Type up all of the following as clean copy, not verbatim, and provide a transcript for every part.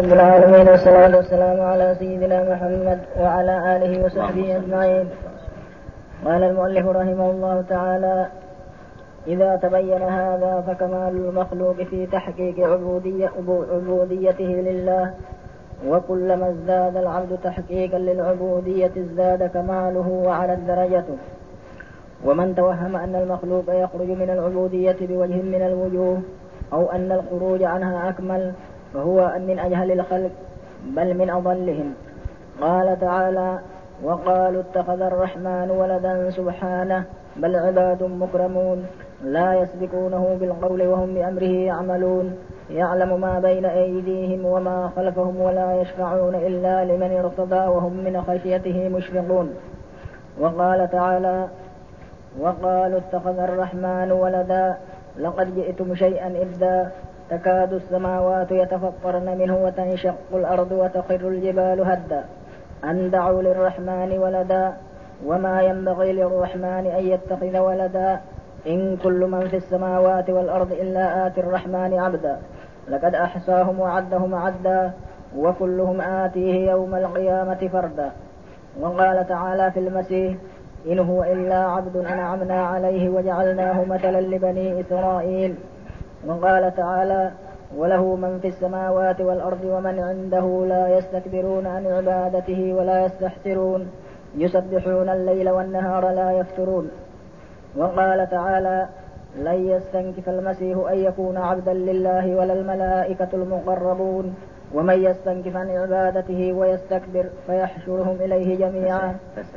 رب العالمين، والصلاة والسلام على سيدنا محمد وعلى آله وصحبه أجمعين. قال المؤلف رحمه الله تعالى: إذا تبين هذا فكمال المخلوق في تحقيق عبوديته لله، وكلما ازداد العبد تحقيقا للعبودية ازداد كماله وعلت درجته. ومن توهم أن المخلوق يخرج من العبودية بوجه من الوجوه أو أن الخروج عنها أكمل فهو من أجهل الخلق بل من أضلهم. قال تعالى: وقالوا اتخذ الرحمن ولدا سبحانه بل عباد مكرمون لا يسبقونه بالقول وهم بأمره يعملون يعلم ما بين أيديهم وما خلفهم ولا يشفعون إلا لمن ارتضى وهم من خشيته مشفقون. وقال تعالى: وقالوا اتخذ الرحمن ولدا لقد جئتم شيئا إدا تكاد السماوات يتفطرن منه وتنشق الأرض وتخر الجبال هدا أن دعوا للرحمن ولدا وما ينبغي للرحمن أن يتخذ ولدا إن كل من في السماوات والأرض إلا آتي الرحمن عبدا لقد أحصاهم وعدهم عدا وكلهم آتيه يوم القيامة فردا. وقال تعالى في المسيح: إن هو إلا عبد أنعمنا عليه وجعلناه مثلا لبني إسرائيل. وقال تعالى: وله من في السماوات والأرض ومن عنده لا يستكبرون عن عبادته ولا يستحسرون يسبحون الليل والنهار لا يفترون. وقال تعالى: لن يستنكف المسيح أن يكون عبدا لله ولا الملائكة المقربون ومن يستنكف عن عبادته ويستكبر فيحشرهم إليه جميعا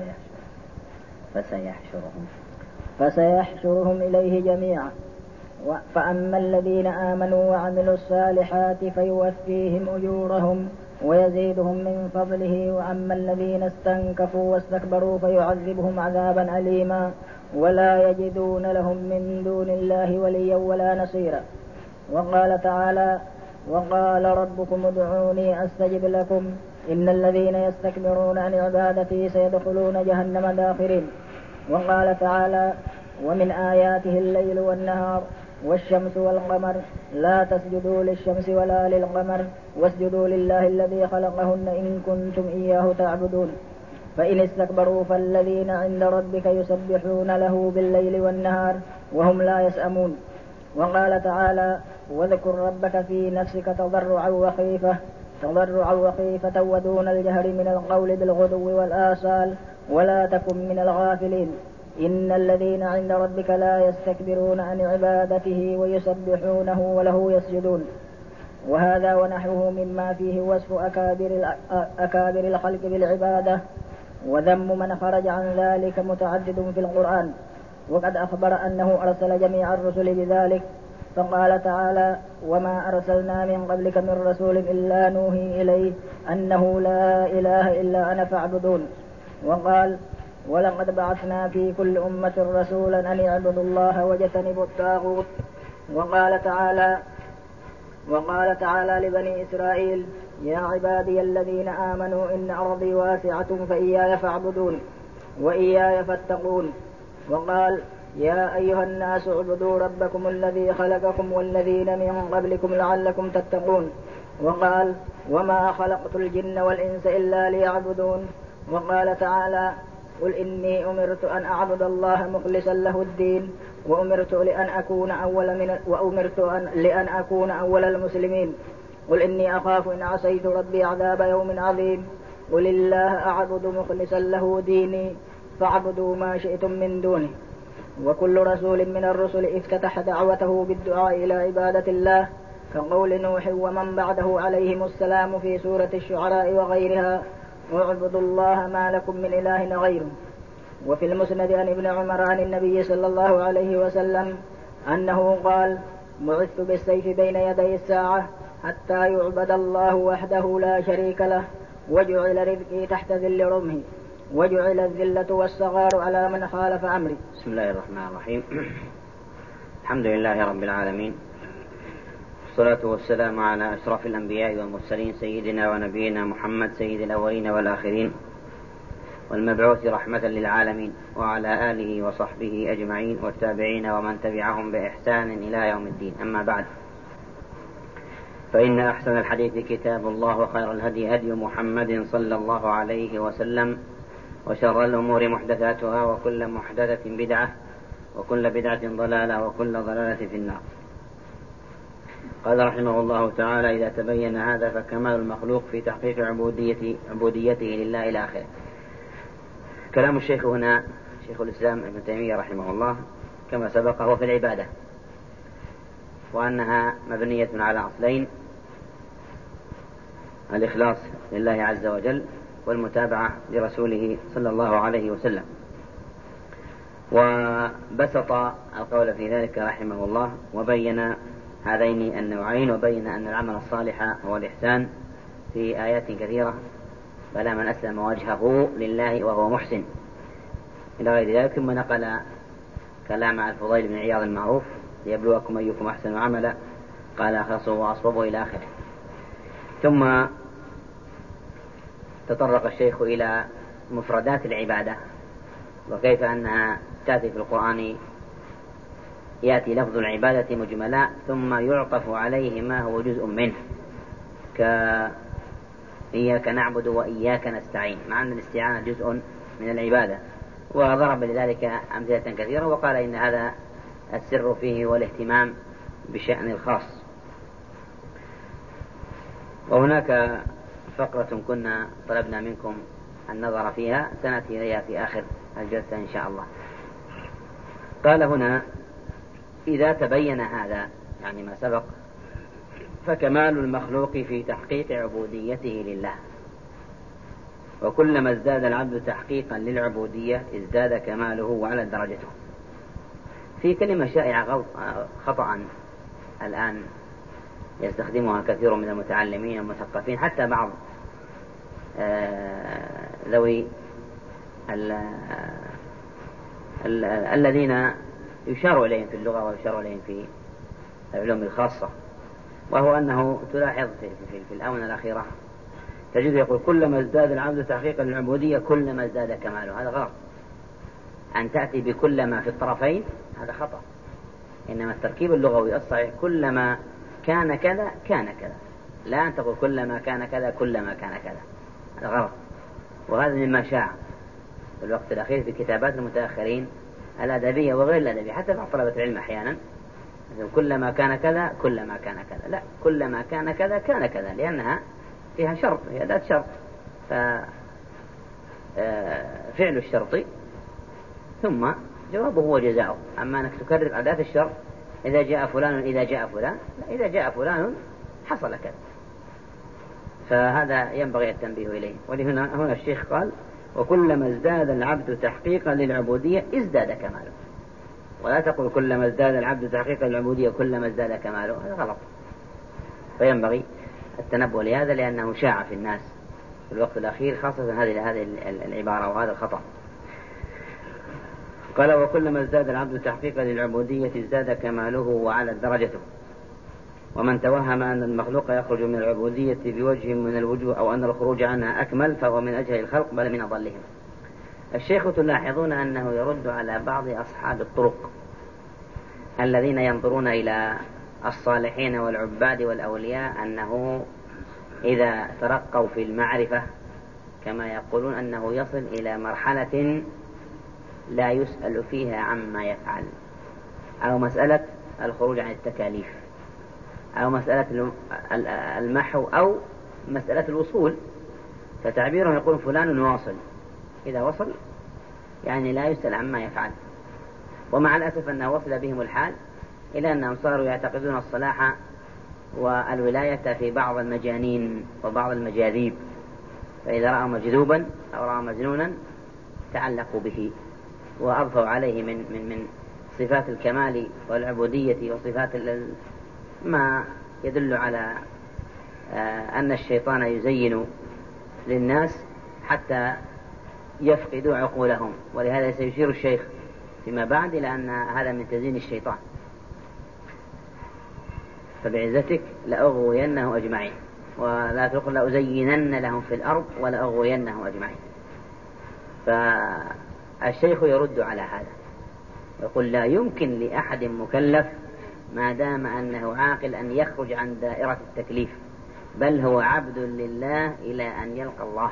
فسيحشرهم إليه جميعا. فأما الذين آمنوا وعملوا الصالحات فيوفيهم أجورهم ويزيدهم من فضله، وأما الذين استنكفوا واستكبروا فيعذبهم عذابا أليما ولا يجدون لهم من دون الله وليا ولا نصيرا. وقال تعالى: وقال ربكم ادعوني أستجب لكم إن الذين يستكبرون عن عبادتي سيدخلون جهنم داخرين. وقال تعالى: ومن آياته الليل والنهار والشمس والقمر لا تسجدوا للشمس ولا للقمر واسجدوا لله الذي خلقهن إن كنتم إياه تعبدون فإن استكبروا فالذين عند ربك يسبحون له بالليل والنهار وهم لا يسأمون. وقال تعالى: واذكر ربك في نفسك تضرعا وخيفة ودون الجهر من القول بالغدو والآصال ولا تكن من الغافلين إن الذين عند ربك لا يستكبرون عن عبادته ويسبحونه وله يسجدون. وهذا ونحوه مما فيه وصف أكابر الخلق بالعبادة وذم من خرج عن ذلك متعدد في القرآن. وقد أخبر أنه أرسل جميع الرسل بذلك، فقال تعالى: وما أرسلنا من قبلك من رسول إلا نوحي إليه أنه لا إله إلا أنا فاعبدون. وقال: ولقد بعثنا في كل أمة رسولا أن يعبدوا الله واجتنبوا الطاغوت. وقال تعالى لبني إسرائيل: يا عبادي الذين آمنوا إن أرضي واسعة فإياي فاعبدون وإياي فاتقون. وقال: يا أيها الناس اعبدوا ربكم الذي خلقكم والذين من قبلكم لعلكم تتقون. وقال: وما خلقت الجن والإنس إلا ليعبدون. وقال تعالى: قل إني أمرت أن أعبد الله مخلصا له الدين وأمرت لأن أكون أول المسلمين. قل إني أخاف إن عصيت ربي عذاب يوم عظيم. قل الله أعبد مخلصا له ديني فاعبدوا ما شئتم من دونه. وكل رسول من الرسل افتتح دعوته بالدعاء إلى عبادة الله كقول نوح ومن بعده عليهم السلام في سورة الشعراء وغيرها: اعبدوا الله ما لكم من إله غيره. وفي المسند عن ابن عمر عن النبي صلى الله عليه وسلم أنه قال: بعثت بالسيف بين يدي الساعة حتى يعبد الله وحده لا شريك له وجعل رزقي تحت ذل رمحي وجعل الذلة والصغار على من خالف أمري. بسم الله الرحمن الرحيم. الحمد لله رب العالمين، والصلاة والسلام على أشرف الأنبياء والمرسلين سيدنا ونبينا محمد سيد الأولين والآخرين والمبعوث رحمة للعالمين وعلى آله وصحبه أجمعين والتابعين ومن تبعهم بإحسان إلى يوم الدين. أما بعد، فإن أحسن الحديث كتاب الله وخير الهدي هدي محمد صلى الله عليه وسلم وشر الأمور محدثاتها وكل محدثة بدعة وكل بدعة ضلالة وكل ضلالة في النار. قال رحمه الله تعالى: إذا تبين هذا فكمال المخلوق في تحقيق عبوديته لله إلى آخره. كلام الشيخ هنا شيخ الإسلام ابن تيمية رحمه الله كما سبق هو في العبادة، وأنها مبنية على أصلين: الإخلاص لله عز وجل والمتابعة لرسوله صلى الله عليه وسلم. وبسط القول في ذلك رحمه الله وبين هذين النوعين، وبين أن العمل الصالح هو الإحسان في آيات كثيرة: بلى من أسلم وجهه لله وهو محسن إلى غير ذلك. ثم نقل كلام الفضيل بن عياض المعروف: ليبلوكم أيكم أحسن عملا، قال أخلصوا وأصوبوا إلى آخره. ثم تطرق الشيخ إلى مفردات العبادة وكيف أنها تأتي في القرآن، يأتي لفظ العبادة مجملا ثم يعطف عليه ما هو جزء منه، إياك نعبد وإياك نستعين، مع أن الاستعانة جزء من العبادة. وضرب لذلك أمثلة كثيرة وقال إن هذا السر فيه والاهتمام بشأن الخاص. وهناك فقرة كنا طلبنا منكم النظر فيها سنأتي إليها في آخر الجلسة إن شاء الله. قال هنا: إذا تبين هذا، يعني ما سبق، فكمال المخلوق في تحقيق عبوديته لله، وكلما ازداد العبد تحقيقا للعبودية ازداد كماله وعلى درجته. في كلمة شائعة خطأ الآن يستخدمها كثير من المتعلمين والمثقفين، حتى بعض ذوي الذين يشار إليهم في اللغة ويشار إليهم في العلوم الخاصة، وهو أنه تلاحظ في الآونة الأخيرة تجد يقول: كلما ازداد العبد تحقيقا للعبودية كلما ازداد كماله. هذا غلط. أن تأتي بكلما في الطرفين هذا خطأ، إنما التركيب اللغوي الصحيح كلما كان كذا كان كذا، لا أن تقول كلما كان كذا كلما كان كذا، هذا غلط. وهذا مما شاع في الوقت الأخير في كتابات المتأخرين الأدبية وغير الأدبية، حتى بعض طلبة العلم أحيانا كلما كان كذا كلما كان كذا، لا، كلما كان كذا كان كذا، لأنها فيها شرط، هي أداة شرط، ففعل الشرط ثم جوابه هو جزاؤه. أما أنك تكرر أداة الشرط: إذا جاء فلان إذا جاء فلان، لا، إذا جاء فلان حصل كذا. فهذا ينبغي التنبيه إليه. ولهنا الشيخ قال: وكلما ازداد العبد تحقيقا للعبودية ازداد كماله. ولا تقول كلما ازداد العبد تحقيقا للعبودية كلما ازداد كماله، هذا غلط. فينبغي التنبه لهذا، لأنه شاع في الناس في الوقت الأخير خاصة هذه العبارة وهذا الخطأ. قال: وكلما ازداد العبد تحقيقا للعبودية ازداد كماله وعلى درجته. ومن توهم أن المخلوق يخرج من العبودية بوجه من الوجوه أو أن الخروج عنها أكمل فهو من أجهل الخلق بل من أضلهم. الشيخ تلاحظون أنه يرد على بعض أصحاب الطرق الذين ينظرون إلى الصالحين والعباد والأولياء أنه إذا ترقوا في المعرفة كما يقولون أنه يصل إلى مرحلة لا يسأل فيها عما يفعل، أو مسألة الخروج عن التكاليف، أو مسألة المحو، أو مسألة الوصول. فتعبيرهم يقول فلان واصل، إذا وصل يعني لا يسأل عما يفعل. ومع الأسف أنه وصل بهم الحال إلى أنهم صاروا يعتقدون الصلاح والولاية في بعض المجانين وبعض المجاذيب، فإذا رأوا مجذوبا أو رأوا مجنونا تعلقوا به وأضفوا عليه من صفات الكمال والعبودية وصفات ما يدل على أن الشيطان يزين للناس حتى يفقدوا عقولهم. ولهذا سيشير الشيخ فيما بعد إلى أن هذا من تزيين الشيطان: فبعزتك لأغوينه أجمعين، ولا تقل لأزينن لهم في الأرض ولأغوينهم أجمعين. فالشيخ يرد على هذا، يقول: لا يمكن لأحد مكلف ما دام أنه عاقل أن يخرج عن دائرة التكليف، بل هو عبد لله إلى أن يلقى الله.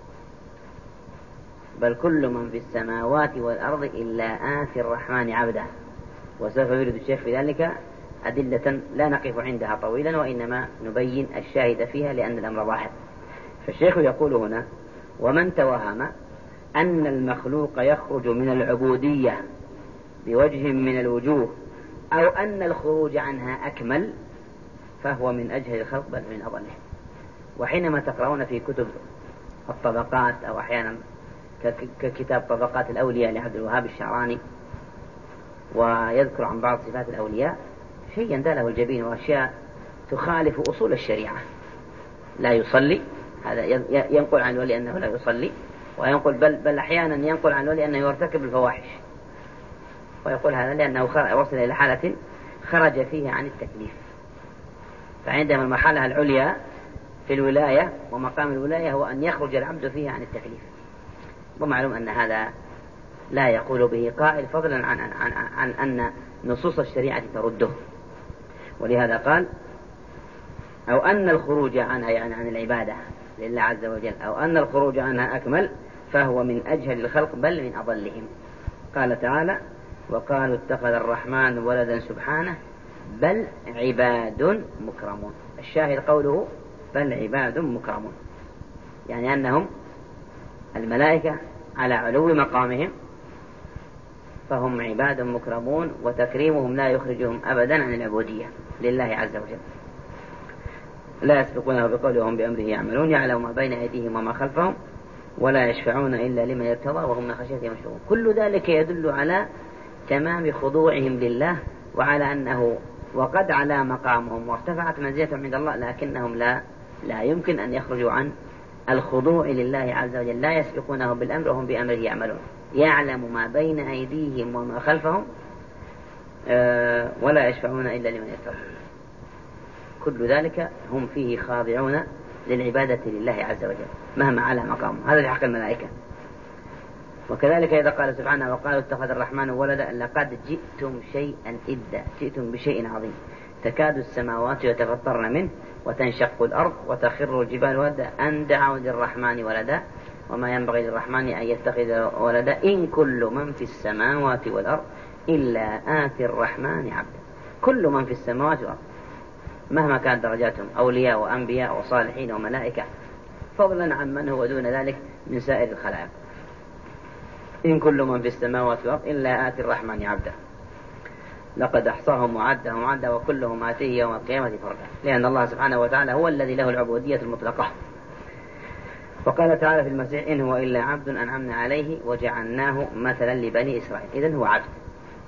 بل كل من في السماوات والأرض إلا آتي الرحمن عبدا. وسوف يريد الشيخ في ذلك أدلة لا نقف عندها طويلا، وإنما نبين الشاهد فيها لأن الأمر ظاهر. فالشيخ يقول هنا: ومن توهم أن المخلوق يخرج من العبودية بوجه من الوجوه، أو أن الخروج عنها أكمل، فهو من أجهل الخلق بل من أضله. وحينما تقرؤون في كتب الطبقات أو أحيانا ككتاب طبقات الأولياء لعبد الوهاب الشعراني، ويذكر عن بعض صفات الأولياء شيئا داله الجبين وأشياء تخالف أصول الشريعة. لا يصلي، هذا ينقل عن الولي أنه لا يصلي، وينقل بل أحيانا ينقل عن الولي أنه يرتكب الفواحش، ويقول هذا لأنه وصل إلى حالة خرج فيها عن التكليف. فعندما المرحلة العليا في الولاية ومقام الولاية هو أن يخرج العبد فيها عن التكليف، ومعلوم أن هذا لا يقول به قائل، فضلا عن أن نصوص الشريعة ترده. ولهذا قال: أو أن الخروج عنها، يعني عن العبادة لله عز وجل، أو أن الخروج عنها أكمل، فهو من أجهل الخلق بل من أضلهم. قال تعالى: وقالوا اتخذ الرحمن ولدا سبحانه بل عباد مكرمون. الشاهد قوله بل عباد مكرمون، يعني أنهم الملائكة على علو مقامهم، فهم عباد مكرمون، وتكريمهم لا يخرجهم أبدا عن العبودية لله عز وجل. لا يسبقونه بقوله وهم بأمره يعملون، يعلم ما بين أيديهم وما خلفهم، ولا يشفعون إلا لمن يرتضى وهم من خشيته مشفعون. كل ذلك يدل على تمام خضوعهم لله، وعلى أنه وقد علا مقامهم وارتفعت منزلتهم عند الله، لكنهم لا يمكن أن يخرجوا عن الخضوع لله عز وجل. لا يسبقونه بالأمر وهم بأمره يعملون، يعلم ما بين أيديهم وما خلفهم، ولا يشفعون إلا لمن يرتضى. كل ذلك هم فيه خاضعون للعبادة لله عز وجل مهما على مقامهم. هذا في حق الملائكة. وكذلك إذا قال سبحانه: وقالوا اتخذ الرحمن ولدا لقد جئتم شيئا إدا، جئتم بشيء عظيم، تكاد السماوات يتفطرن منه وتنشق الأرض وتخر الجبال هدا أن دعوا للرحمن ولدا وما ينبغي للرحمن أن يتخذ ولدا إن كل من في السماوات والأرض إلا آتي الرحمن عبدا. كل من في السماوات والأرض مهما كانت درجاتهم، أولياء وأنبياء وصالحين وملائكة، فضلا عن من هو دون ذلك من سائر الخلائق، إن كل من في السماوات والأرض إلا آتي الرحمن عبدا لقد أحصاهم وعدهم عدا وكلهم آتيه يوم القيامة فردا. لأن الله سبحانه وتعالى هو الذي له العبودية المطلقة. وقال تعالى في المسيح: إن هو إلا عبد أنعمنا عليه وجعلناه مثلا لبني إسرائيل. إذن هو عبد.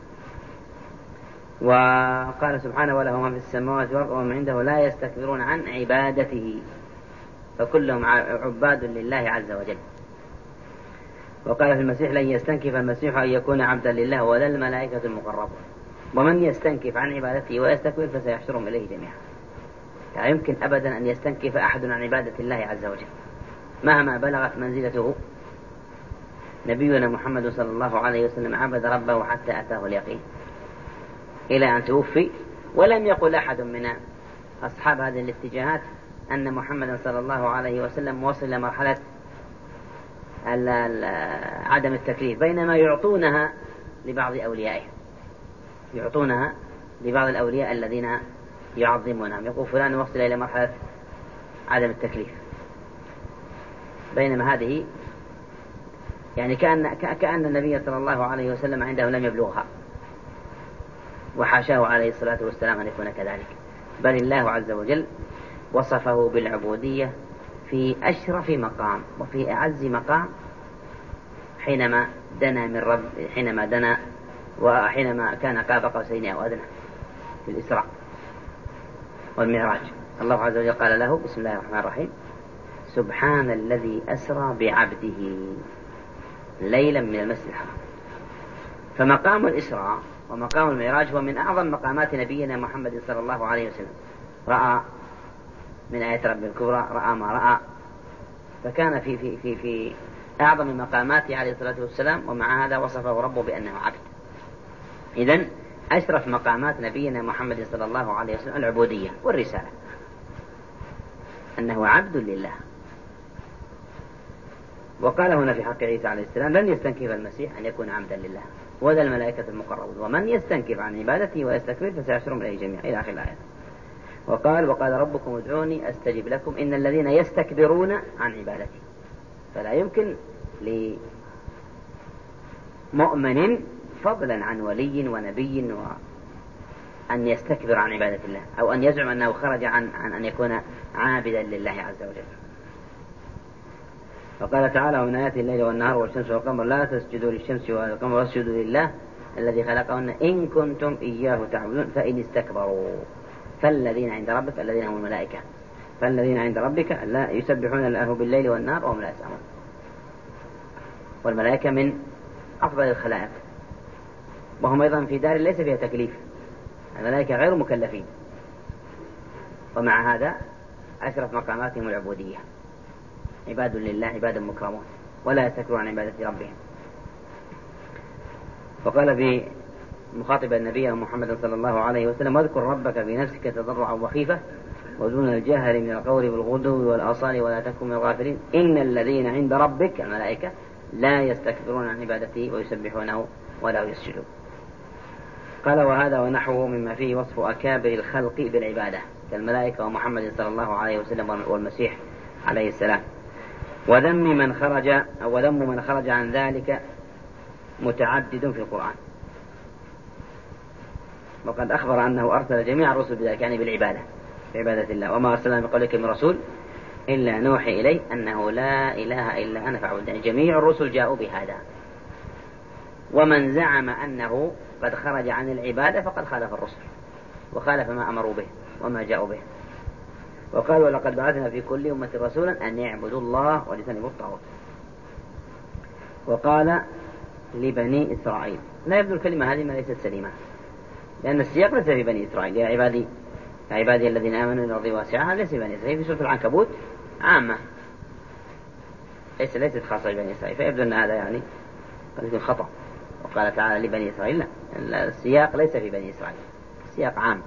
وقال سبحانه: وله ما في السماوات والأرض وهم عنده لا يستكبرون عن عبادته، فكلهم عباد لله عز وجل. وقال في المسيح: لن يستنكف المسيح أن يكون عبدا لله ولا الملائكة المقربون، ومن يستنكف عن عبادته ويستكبر فسيحشرهم إليه جميعا. لا يمكن أبدا أن يستنكف أحد عن عبادة الله عز وجل مهما بلغت منزلته. نبينا محمد صلى الله عليه وسلم عبد ربه حتى أتاه اليقين إلى أن توفي، ولم يقل أحد من أصحاب هذه الاتجاهات أن محمد صلى الله عليه وسلم وصل لمرحلة عدم التكليف، بينما يعطونها لبعض أوليائه، يعطونها لبعض الأولياء الذين يعظمونهم، يقول فلان وصل إلى مرحلة عدم التكليف، بينما هذه يعني كأن النبي صلى الله عليه وسلم عنده لم يبلغها، وحاشاه عليه الصلاة والسلام أن يكون كذلك. بل الله عز وجل وصفه بالعبودية في أشرف مقام وفي أعز مقام حينما دنا من رب، حينما دنا وحينما كان قاب قوسين أو أدنى في الإسراء والمعراج. الله عز وجل قال له: بسم الله الرحمن الرحيم: سبحان الذي أسرى بعبده ليلا من المسجد الحرام. فمقام الإسراء ومقام المعراج هو من أعظم مقامات نبينا محمد صلى الله عليه وسلم. رأى من آية رب الكبرى، رأى ما رأى، فكان في أعظم مقاماته عليه الصلاة والسلام، ومع هذا وصفه ربه بأنه عبد. إذن أشرف مقامات نبينا محمد صلى الله عليه وسلم العبودية والرسالة، أنه عبد لله. وقال هنا في حق عيسى عليه السلام: لن يستنكف المسيح أن يكون عبدا لله ولا الملائكة المقربون، ومن يستنكف عن عبادته ويستكبر فسيحشرهم إليه جميعا، إلى آخر الآية. وقال ربكم ادعوني أستجب لكم إن الذين يستكبرون عن عبادتي. فلا يمكن لمؤمن فضلا عن ولي ونبي أن يستكبر عن عبادة الله، أو أن يزعم أنه خرج عن أن يكون عابدا لله عز وجل. وقال تعالى: ومن آياته الليل والنهار والشمس والقمر لا تسجدوا للشمس والقمر واسجدوا لله الذي خلقهن إن كنتم إياه تعبدون فإن استكبروا فالذين عند ربك الذين هم الملائكة فالذين عند ربك لا يسبحون له بالليل والنهار وهم لا يسأمون. والملائكة من أفضل الخلائق، وهم أيضا في دار ليس فيها تكليف، الملائكة غير مكلفين، ومع هذا أشرف مقاماتهم العبودية، عباد لله، عباد مكرمون ولا يستكبرون عن عبادة ربهم. وقال في مخاطب النبي محمد صلى الله عليه وسلم: واذكر ربك في نفسك تضرعا وخيفة ودون الجهر من القول بالغدو والآصال ولا تكن من الغافلين إن الذين عند ربك الملائكة لا يستكبرون عن عبادته ويسبحونه ولا يسجدون. قال: وهذا ونحوه مما فيه وصف أكابر الخلق بالعبادة كالملائكة ومحمد صلى الله عليه وسلم والمسيح عليه السلام. وذم من خرج عن ذلك متعدد في القرآن، وقد أخبر أنه أرسل جميع الرسل بذلك، يعني بالعبادة، بعبادة الله. وما أرسلنا من قبلك من رسول إلا نوحي إليه أنه لا إله إلا أنا فاعبدون، يعني جميع الرسل جاءوا بهذا. ومن زعم أنه قد خرج عن العبادة فقد خالف الرسل وخالف ما أمروا به وما جاءوا به. وقال: ولقد بعثنا في كل أمة رسولا أن يعبدوا الله واجتنبوا الطاغوت. وقال لبني إسرائيل، لا يبدو الكلمة هذه ما ليست سليمة، لأن السياق ليس في بني إسرائيل: يا عبادي الذين آمنوا إن أرضي واسعة، ليس في بني إسرائيل. في سورة العنكبوت عامة ليست خاصة ببني إسرائيل، فيبدو أن هذا يعني قد يكون خطأ. وقال تعالى لبني إسرائيل، لا، السياق ليس في بني إسرائيل، السياق عام،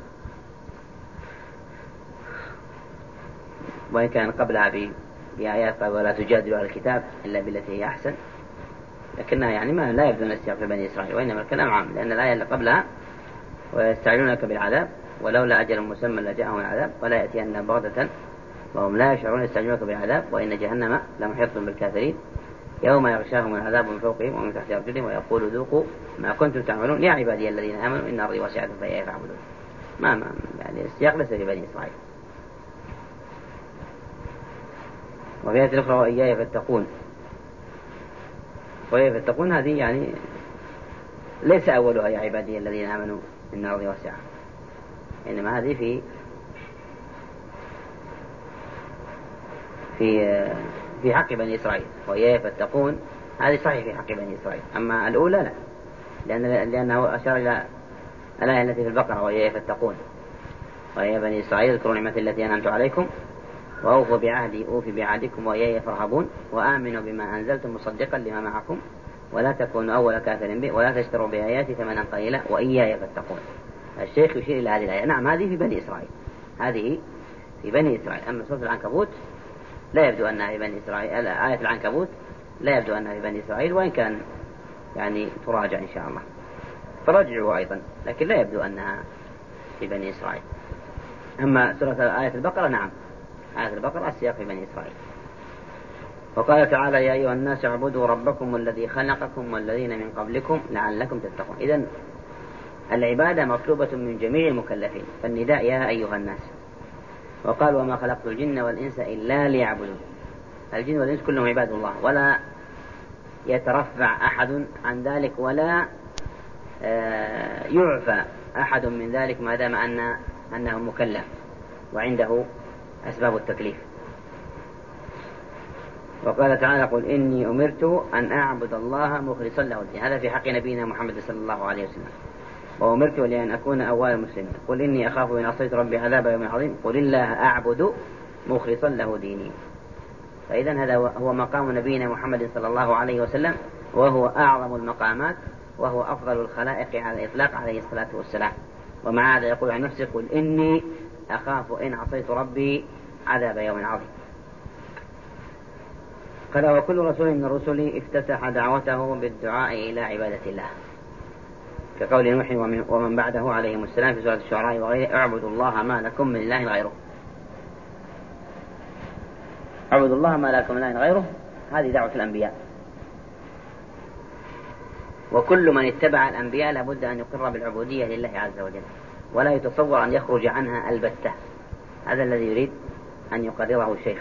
وإن كان قبلها بآيات قال: ولا تجادلوا على الكتاب إلا بالتي هي أحسن، لكنها يعني ما لا يبدو أن السياق في بني إسرائيل، وإنما الكلام عام، لأن الآية اللي قبلها: ويستعجلونك بالعذاب ولولا أجل مسمى لجاءهم العذاب ولا يأتينهم بغتة وهم لا يشعرون يستعجلونك بالعذاب وإن جهنم لمحيط بالكافرين يوم يغشاهم العذاب من فوقهم ومن تحت أرجلهم ويقول ذوقوا ما كنتم تعملون يا عبادي الذين آمنوا إن أرضي واسعة فإياي فاعبدون. ما يعني السياق ليس في بني إسرائيل. وفي آية الأخرى: وإياي فاتقون. وإياي فاتقون هذه يعني ليس أولها يا عبادي الذين آمنوا إن أرضي واسعة، إنما هذه في حق بني إسرائيل. وإياي فاتقون هذه صحيح في حق بني إسرائيل، أما الأولى لا، لأنه أشار إلى الآية التي في البقرة: وإياي فاتقون ويا بني إسرائيل اذكروا نعمتي التي أنعمت عليكم وأوفوا بعهدي أوف بعهدكم وإياي فارهبون وآمنوا بما أنزلت مصدقا لما معكم ولا تكونوا أول كافر به ولا تشتروا بآياتي ثمنا قليلا وإياي فاتقون. الشيخ يشير إلى هذه الآية. نعم، هذه في بني إسرائيل، هذه في بني إسرائيل. أما سورة العنكبوت لا يبدو أنها في بني إسرائيل، آية العنكبوت لا يبدو أنها في بني إسرائيل، وإن كان يعني تراجع إن شاء الله، فرجعوا أيضا، لكن لا يبدو أنها في بني إسرائيل. أما سورة آية البقرة نعم، آية البقرة السياق في بني إسرائيل. وقال تعالى: يا أيها الناس اعبدوا ربكم الذي خلقكم والذين من قبلكم لعلكم تتقون. إذن العبادة مطلوبة من جميع المكلفين، فالنداء يا أيها الناس. وقال: وما خلقت الجن والإنس إلا ليعبدون. الجن والإنس كلهم عباد الله، ولا يترفع أحد عن ذلك ولا يعفى أحد من ذلك ما دام أنه مكلف وعنده أسباب التكليف. وقال تعالى: قل إني أمرت أن أعبد الله مخلصا له الدين. هذا في حق نبينا محمد صلى الله عليه وسلم. وأمرت لأن أكون أول المسلمين. قل إني أخاف إن عصيت ربي عذاب يوم عظيم. قل الله أعبد مخلصا له ديني. فإذا هذا هو مقام نبينا محمد صلى الله عليه وسلم، وهو أعظم المقامات وهو أفضل الخلائق على الإطلاق عليه الصلاة والسلام. ومع هذا يقول عن نفسه: قل إني أخاف إن عصيت ربي عذاب يوم عظيم. قال: وكل رسول من الرسل افتتح دعوته بالدعاء إلى عبادة الله، كقول نوح ومن بعده عليهم السلام في سورة الشعراء وغيره: اعبدوا الله ما لكم من إله غيره. اعبدوا الله ما لكم من إله غيره، هذه دعوة الأنبياء. وكل من اتبع الأنبياء لابد أن يقر بالعبودية لله عز وجل، ولا يتصور أن يخرج عنها البتة. هذا الذي يريد أن يقرره الشيخ.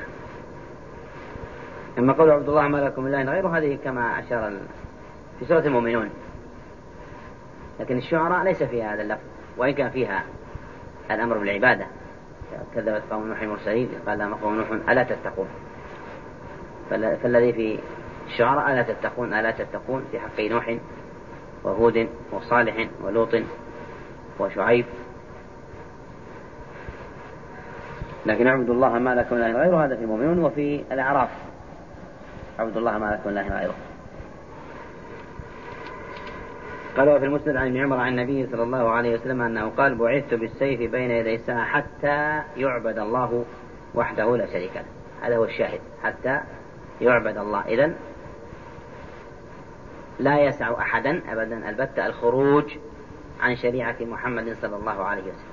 أما قول اعبدوا الله ما لكم من إله غيره، هذه كما أشار في سورة المؤمنون، لكن الشعراء ليس فيها هذا اللفظ، وإن كان فيها الأمر بالعبادة. كذبت قوم نوح المرسلين قال لهم قوم نوح ألا تتقون. فالذي في الشعراء ألا تتقون ألا تتقون في حق نوح وهود وصالح ولوط وشعيب. لكن اعبدوا الله ما لكم من إله غيره هذا في المؤمنون. وفي الأعراف اعبدوا الله ما لكم من إله غيره. قال: وفي المسند عن ابن عمر عن النبي صلى الله عليه وسلم أنه قال: بعثت بالسيف بين يدي الساعة حتى يعبد الله وحده لا شريك له. هذا هو الشاهد، حتى يعبد الله. إذن لا يسع أحدا أبدا البتة الخروج عن شريعة محمد صلى الله عليه وسلم،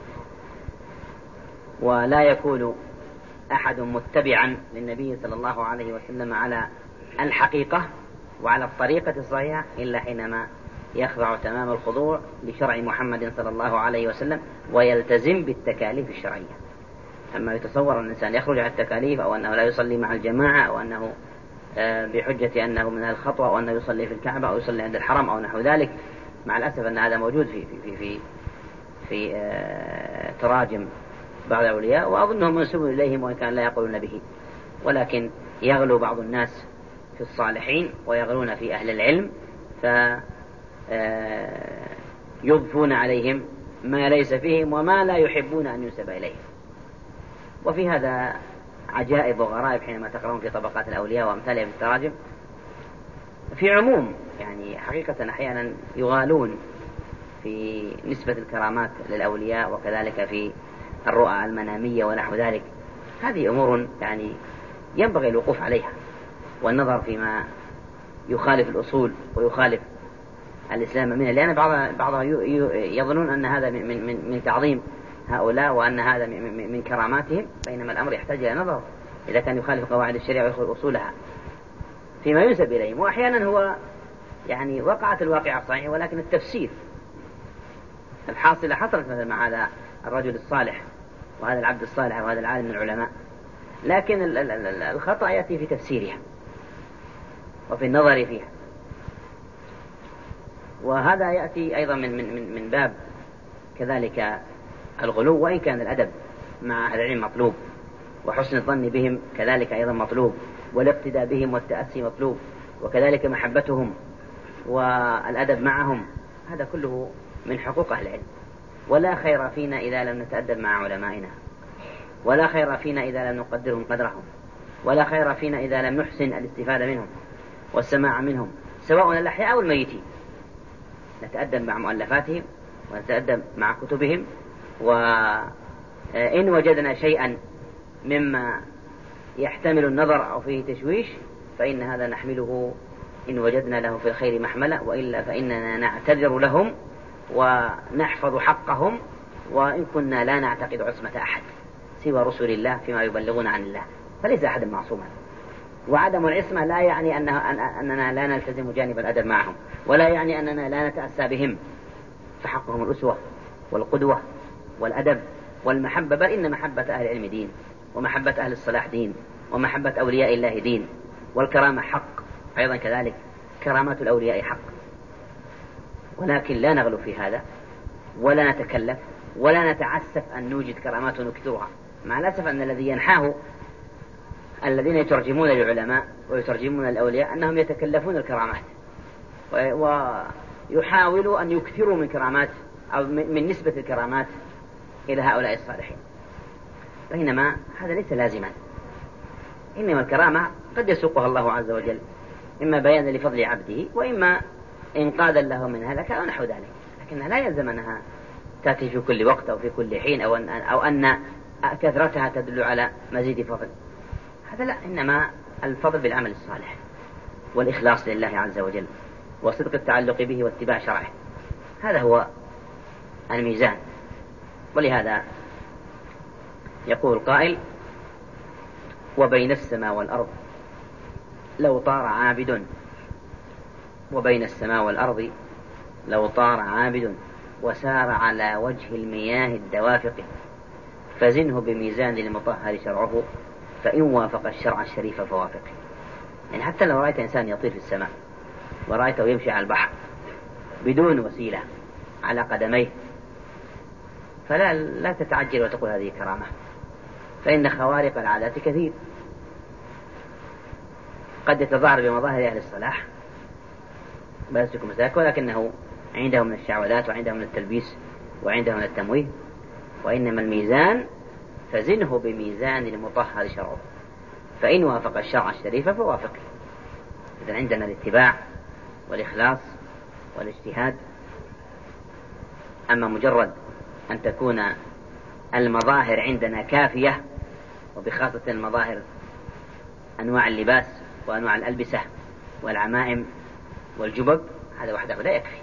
ولا يكون أحد متبعا للنبي صلى الله عليه وسلم على الحقيقة وعلى الطريقة الصحيحة إلا حينما يخضع تمام الخضوع لشرع محمد صلى الله عليه وسلم ويلتزم بالتكاليف الشرعية. أما يتصور أن الإنسان يخرج عن التكاليف، أو أنه لا يصلي مع الجماعة، أو أنه بحجة أنه من الخطوة، أو أنه يصلي في الكعبة أو يصلي عند الحرم أو نحو ذلك، مع الأسف أن هذا موجود في تراجم بعض الأولياء، وأظنهم منسوب إليهم وإن كان لا يقولون به، ولكن يغلو بعض الناس في الصالحين ويغلون في أهل العلم، يضفون عليهم ما ليس فيهم وما لا يحبون أن ينسب إليهم. وفي هذا عجائب وغرائب حينما تقرؤون في طبقات الأولياء وأمثالها في التراجم. في عموم يعني حقيقة أحيانا يغالون في نسبة الكرامات للأولياء، وكذلك في الرؤى المنامية ونحو بعد ذلك. هذه أمور يعني ينبغي الوقوف عليها والنظر فيما يخالف الأصول ويخالف الإسلام منه، لأن بعضهم يظنون أن هذا من تعظيم هؤلاء وأن هذا من كراماتهم، بينما الأمر يحتاج إلى نظر إذا كان يخالف قواعد الشريعة ويخالف أصولها فيما ينسب إليهم. وأحيانا هو يعني وقعت الواقعة الصحيحة، ولكن التفسير الحاصلة حصلت مثل مع هذا الرجل الصالح وهذا العبد الصالح وهذا العالم من العلماء، لكن الخطأ يأتي في تفسيرها وفي النظر فيها. وهذا يأتي أيضا من باب كذلك الغلو، وإن كان الأدب مع أهل العلم مطلوب، وحسن الظن بهم كذلك أيضا مطلوب، والاقتداء بهم والتأسي مطلوب، وكذلك محبتهم والأدب معهم، هذا كله من حقوق أهل العلم. ولا خير فينا إذا لم نتأدب مع علمائنا، ولا خير فينا إذا لم نقدرهم قدرهم، ولا خير فينا إذا لم نحسن الاستفادة منهم والسماع منهم، سواء الأحياء أو الميتين. نتأدب مع مؤلفاتهم ونتأدب مع كتبهم، وإن وجدنا شيئا مما يحتمل النظر أو فيه تشويش فإن هذا نحمله إن وجدنا له في الخير محملة، وإلا فإننا نعتذر لهم ونحفظ حقهم، وإن كنا لا نعتقد عصمة أحد سوى رسل الله فيما يبلغون عن الله، فليس أحد معصوما. وعدم العصمة لا يعني أننا لا نلتزم جانب الأدب معهم، ولا يعني أننا لا نتأسى بهم، فحقهم الأسوة والقدوة والأدب والمحبة، بل إن محبة أهل العلم دين، ومحبة أهل الصلاح دين، ومحبة أولياء الله دين، والكرامة حق أيضا كذلك، كرامات الأولياء حق. ولكن لا نغلو في هذا، ولا نتكلف، ولا نتعسف أن نوجد كرامات ونكثرها. مع الأسف أن الذي ينحاه الذين يترجمون للعلماء ويترجمون للأولياء أنهم يتكلفون الكرامات، ويحاولوا أن يكثروا من كرامات أو من نسبة الكرامات إلى هؤلاء الصالحين، بينما هذا ليس لازما. إنما الكرامة قد يسوقها الله عز وجل، إما بيانا لفضل عبده، وإما إنقاذا له من هلكة ونحو ذلك، لكنها لا يلزم أنها تأتي في كل وقت أو في كل حين أو أن كثرتها تدل على مزيد فضل. هذا لا، إنما الفضل بالعمل الصالح والإخلاص لله عز وجل وصدق التعلق به واتباع شرعه، هذا هو الميزان. ولهذا يقول قائل: وبين السماء والأرض لو طار عابد، وبين السماء والأرض لو طار عابد وسار على وجه المياه الدوافق، فزنه بميزان المطهر شرعه، فإن وافق الشرع الشريف فوافق. يعني حتى لو رأيت إنسان يطير في السماء ورأيته يمشي على البحر بدون وسيلة على قدميه، فلا تتعجل وتقول هذه كرامة، فإن خوارق العادات كثير، قد يتظاهر بمظاهر أهل الصلاح بيسلكوا مساك، ولكنه عنده من الشعوذات وعنده من التلبيس وعنده من التمويه. وإنما الميزان فزنه بميزان المطهر شرعه، فإن وافق الشرع الشريف فوافق. إذن عندنا الاتباع والإخلاص والاجتهاد. أما مجرد أن تكون المظاهر عندنا كافية، وبخاصة المظاهر أنواع اللباس وأنواع الألبسة والعمائم والجبب، هذا وحده لا يكفي.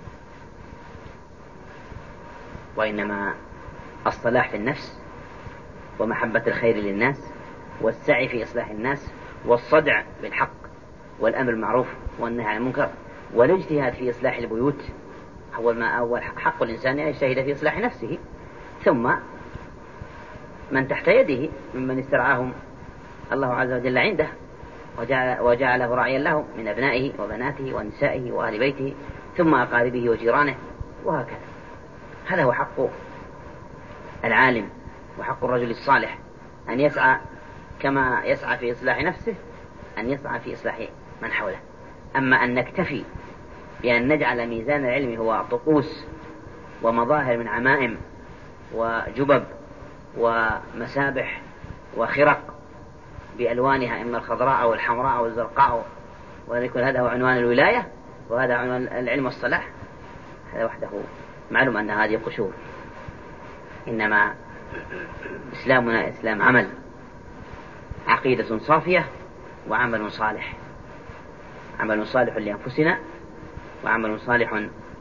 وإنما الصلاح في النفس ومحبة الخير للناس والسعي في إصلاح الناس والصدع بالحق والأمر بالمعروف والنهي عن المنكر والاجتهاد في إصلاح البيوت. أول حق الإنسان أن يجتهد في إصلاح نفسه، ثم من تحت يده ممن استرعاهم الله عز وجل عنده وجعله راعيا له من أبنائه وبناته ونسائه وأهل بيته، ثم أقاربه وجيرانه، وهكذا. هذا هو حق العالم وحق الرجل الصالح، أن يسعى كما يسعى في إصلاح نفسه أن يسعى في إصلاح من حوله. أما أن نكتفي بأن نجعل ميزان العلم هو طقوس ومظاهر من عمائم وجبب ومسابح وخرق بألوانها إما الخضراء أو الحمراء أو الزرقاء، ويكون هذا هو عنوان الولاية وهذا عنوان العلم والصلاح، هذا وحده معلوم أن هذه قشور. إنما إسلامنا إسلام عمل، عقيدة صافية وعمل صالح، عمل صالح لأنفسنا وعمل صالح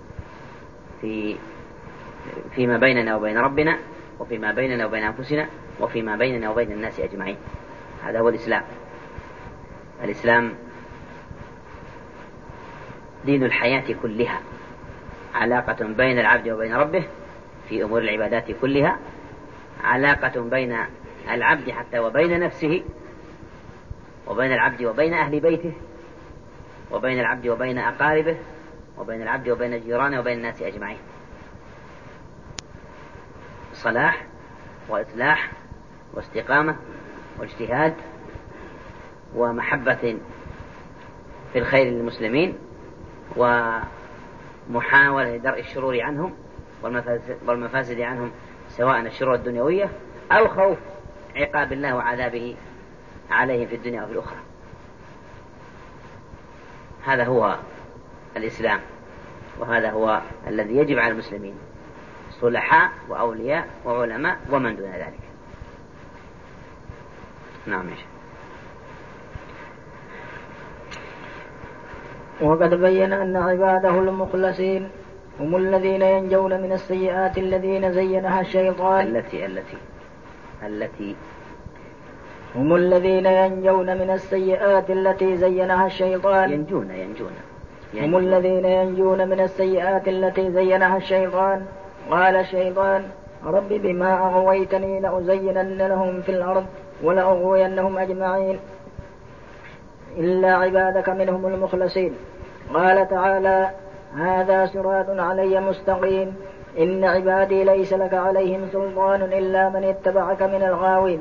فيما بيننا وبين ربنا وفيما بيننا وبين أنفسنا وفيما بيننا وبين الناس أجمعين. هذا هو الإسلام. الإسلام دين الحياة كلها، علاقة بين العبد وبين ربه في أمور العبادات كلها، علاقة بين العبد حتى وبين نفسه، وبين العبد وبين أهل بيته، وبين العبد وبين أقاربه، وبين العبد وبين جيرانه وبين الناس أجمعين. صلاح وإصلاح واستقامة واجتهاد ومحبة في الخير للمسلمين ومحاولة درء الشرور عنهم والمفاسد عنهم، سواء الشرور الدنيوية أو خوف عقاب الله وعذابه عليهم في الدنيا وفي الأخرى. هذا هو الإسلام، وهذا هو الذي يجب على المسلمين، صلحاء وأولياء وعلماء ومن دون ذلك. نعم. وقد بين أن عباده المخلصين هم الذين ينجون من السيئات الذين زينها الشيطان هم الذين ينجون من السيئات التي زينها الشيطان هم الذين ينجون من السيئات التي زينها الشيطان. قال الشيطان: رب بما أغويتني لأزينن لهم في الأرض ولأغوينهم أجمعين إلا عبادك منهم المخلصين. قال تعالى: هذا صراط علي مستقيم إن عبادي ليس لك عليهم سلطان إلا من اتبعك من الغاوين.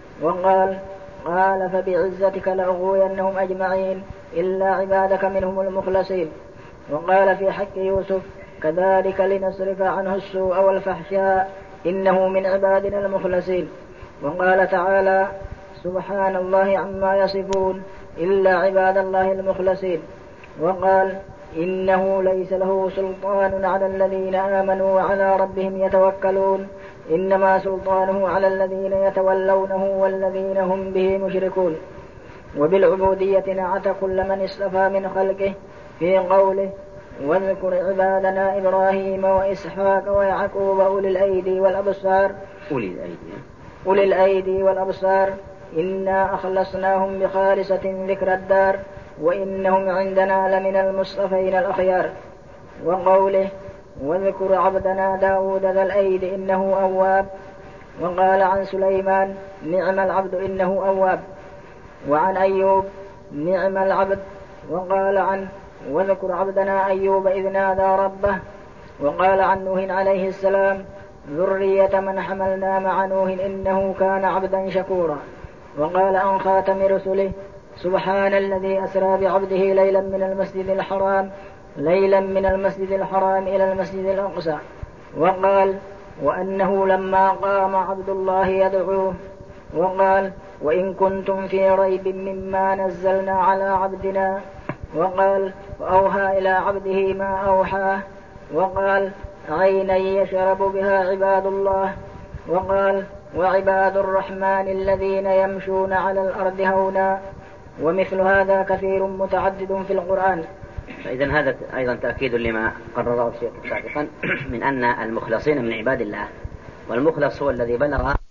قال فبعزتك لأغوينهم أجمعين إلا عبادك منهم المخلصين. وقال في حق يوسف: كذلك لنصرف عنه السوء والفحشاء إنه من عبادنا المخلصين. وقال تعالى: سبحان الله عما يصفون إلا عباد الله المخلصين. وقال: إنه ليس له سلطان على الذين آمنوا وعلى ربهم يتوكلون إنما سلطانه على الذين يتولونه والذين هم به مشركون. وبالعبودية نعت كل من اصطفى من خلقه في قوله واذكر عبادنا إبراهيم وإسحاق ويعقوب أولي الأيدي والأبصار إنا أخلصناهم بخالصة ذكر الدار وإنهم عندنا لمن المصطفين الأخيار. وقوله واذكر عبدنا داود ذا الأيد إنه أواب. وقال عن سليمان نعم العبد إنه أواب. وعن أيوب نعم العبد. وقال عنه واذكر عبدنا أيوب إذ نادى ربه. وقال عن نوح عليه السلام ذرية من حملنا مع نوح إنه كان عبدا شكورا. وقال عن خاتم رسله سبحان الذي أسرى بعبده ليلا من المسجد الحرام إلى المسجد الأقصى. وقال وأنه لما قام عبد الله يدعوه. وقال وإن كنتم في ريب مما نزلنا على عبدنا. وقال وأوحى إلى عبده ما أوحاه. وقال عينا يشرب بها عباد الله. وقال وعباد الرحمن الذين يمشون على الأرض هونا. ومثل هذا كثير متعدد في القرآن. فإذن هذا أيضا تأكيد لما قرره الشيخ سابقا من أن المخلصين من عباد الله، والمخلص هو الذي بلغ